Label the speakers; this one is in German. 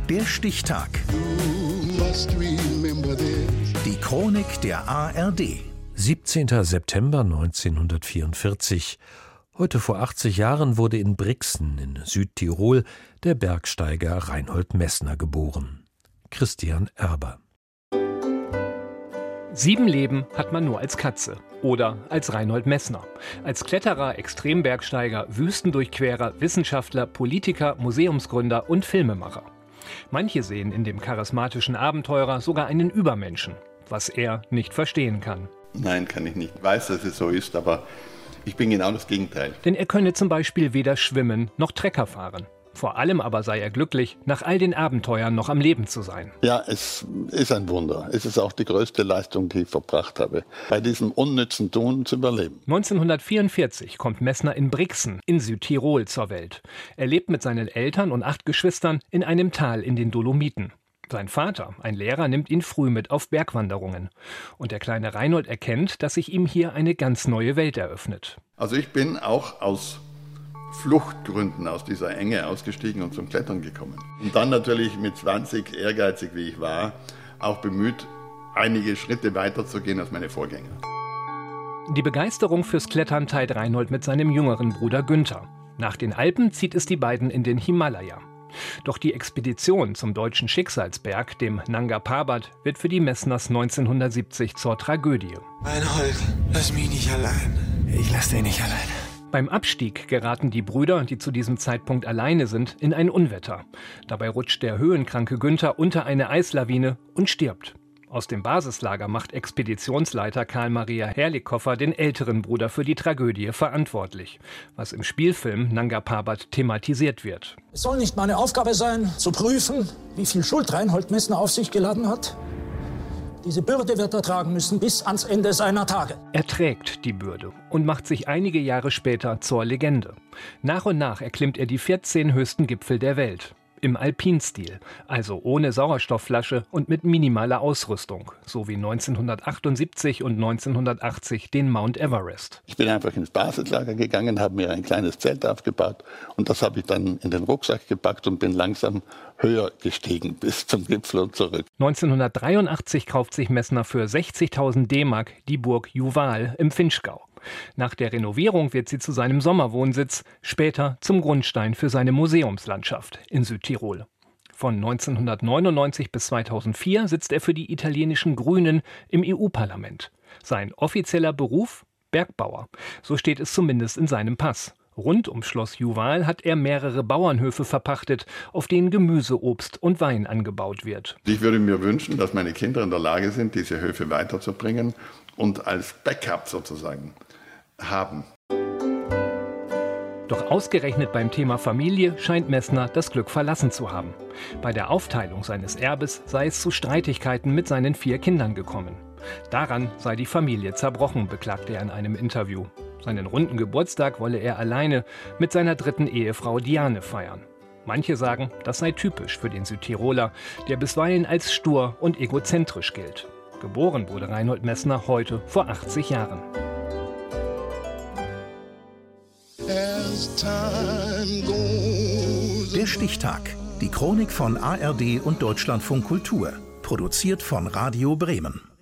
Speaker 1: Der Stichtag. Die Chronik der ARD.
Speaker 2: 17. September 1944. Heute vor 80 Jahren wurde in Brixen in Südtirol der Bergsteiger Reinhold Messner geboren. Christian Erber.
Speaker 3: 7 Leben hat man nur als Katze oder als Reinhold Messner. Als Kletterer, Extrembergsteiger, Wüstendurchquerer, Wissenschaftler, Politiker, Museumsgründer und Filmemacher. Manche sehen in dem charismatischen Abenteurer sogar einen Übermenschen, was er nicht verstehen kann.
Speaker 4: Nein, kann ich nicht. Ich weiß, dass es so ist, aber ich bin genau das Gegenteil.
Speaker 3: Denn er könne zum Beispiel weder schwimmen noch Trecker fahren. Vor allem aber sei er glücklich, nach all den Abenteuern noch am Leben zu sein.
Speaker 4: Ja, es ist ein Wunder. Es ist auch die größte Leistung, die ich verbracht habe, bei diesem unnützen Tun zu überleben.
Speaker 3: 1944 kommt Messner in Brixen in Südtirol zur Welt. Er lebt mit seinen Eltern und 8 Geschwistern in einem Tal in den Dolomiten. Sein Vater, ein Lehrer, nimmt ihn früh mit auf Bergwanderungen. Und der kleine Reinhold erkennt, dass sich ihm hier eine ganz neue Welt eröffnet.
Speaker 4: Also ich bin auch aus Fluchtgründen aus dieser Enge ausgestiegen und zum Klettern gekommen. Und dann natürlich mit 20, ehrgeizig wie ich war, auch bemüht, einige Schritte weiterzugehen als meine Vorgänger.
Speaker 3: Die Begeisterung fürs Klettern teilt Reinhold mit seinem jüngeren Bruder Günther. Nach den Alpen zieht es die beiden in den Himalaya. Doch die Expedition zum deutschen Schicksalsberg, dem Nanga Parbat, wird für die Messners 1970 zur Tragödie.
Speaker 5: Reinhold, lass mich nicht allein. Ich lass dich nicht allein.
Speaker 3: Beim Abstieg geraten die Brüder, die zu diesem Zeitpunkt alleine sind, in ein Unwetter. Dabei rutscht der höhenkranke Günther unter eine Eislawine und stirbt. Aus dem Basislager macht Expeditionsleiter Karl Maria Herlikofer den älteren Bruder für die Tragödie verantwortlich, was im Spielfilm Nanga Parbat thematisiert wird.
Speaker 6: Es soll nicht meine Aufgabe sein, zu prüfen, wie viel Schuld Reinhold Messner auf sich geladen hat. Diese Bürde wird er tragen müssen bis ans Ende seiner Tage.
Speaker 3: Er trägt die Bürde und macht sich einige Jahre später zur Legende. Nach und nach erklimmt er die 14 höchsten Gipfel der Welt. Im Alpinstil, also ohne Sauerstoffflasche und mit minimaler Ausrüstung, so wie 1978 und 1980 den Mount Everest.
Speaker 4: Ich bin einfach ins Basislager gegangen, habe mir ein kleines Zelt aufgebaut und das habe ich dann in den Rucksack gepackt und bin langsam höher gestiegen bis zum Gipfel und zurück.
Speaker 3: 1983 kauft sich Messner für 60.000 D-Mark die Burg Juval im Vinschgau. Nach der Renovierung wird sie zu seinem Sommerwohnsitz, später zum Grundstein für seine Museumslandschaft in Südtirol. Von 1999 bis 2004 sitzt er für die italienischen Grünen im EU-Parlament. Sein offizieller Beruf? Bergbauer. So steht es zumindest in seinem Pass. Rund um Schloss Juval hat er mehrere Bauernhöfe verpachtet, auf denen Gemüse, Obst und Wein angebaut wird.
Speaker 4: Ich würde mir wünschen, dass meine Kinder in der Lage sind, diese Höfe weiterzubringen und als Backup sozusagen haben.
Speaker 3: Doch ausgerechnet beim Thema Familie scheint Messner das Glück verlassen zu haben. Bei der Aufteilung seines Erbes sei es zu Streitigkeiten mit seinen 4 Kindern gekommen. Daran sei die Familie zerbrochen, beklagte er in einem Interview. Seinen runden Geburtstag wolle er alleine mit seiner 3. Ehefrau Diane feiern. Manche sagen, das sei typisch für den Südtiroler, der bisweilen als stur und egozentrisch gilt. Geboren wurde Reinhold Messner heute vor 80 Jahren.
Speaker 1: Der Stichtag. Die Chronik von ARD und Deutschlandfunk Kultur. Produziert von Radio Bremen.